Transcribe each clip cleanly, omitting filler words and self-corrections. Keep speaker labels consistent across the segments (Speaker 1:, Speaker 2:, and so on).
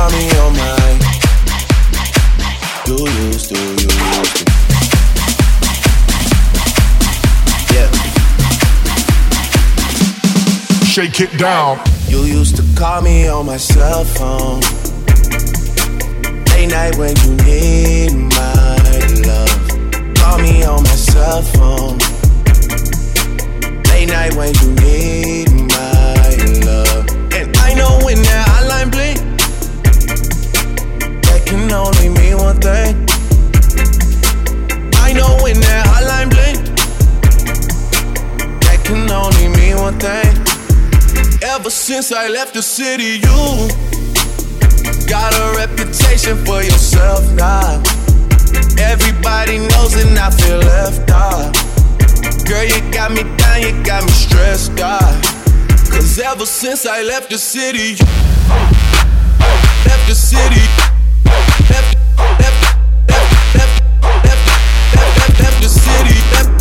Speaker 1: call me on mine. You used to. Yeah.
Speaker 2: Shake it down.
Speaker 1: You used to call me on my cell phone. Late night when you need my love. Call me on my cell phone. Late night when you need my love. And I know when that hotline blink, that can only mean one thing. I know when that hotline blink, that can only mean one thing. Ever since I left the city, you got a reputation for yourself now. Everybody knows and I feel left out. Girl, you got me down, you got me stressed out. Cause ever since I left the city, left the city, left the city,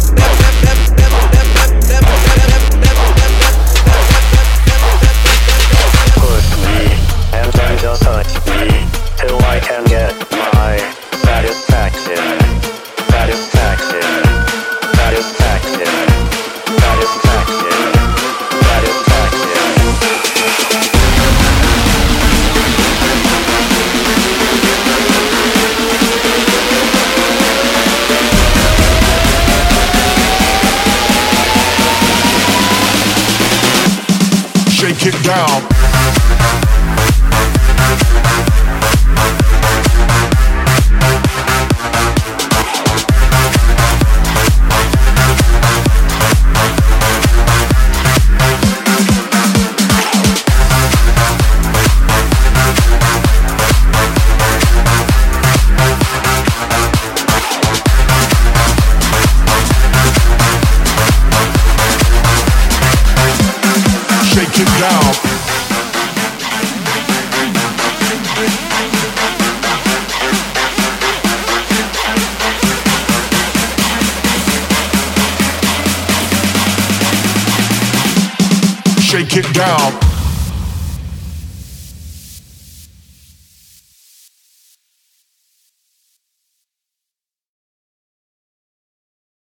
Speaker 3: push me and then just touch me till I can get my satisfaction.
Speaker 2: Shake it down. Shake it down. Shake it down.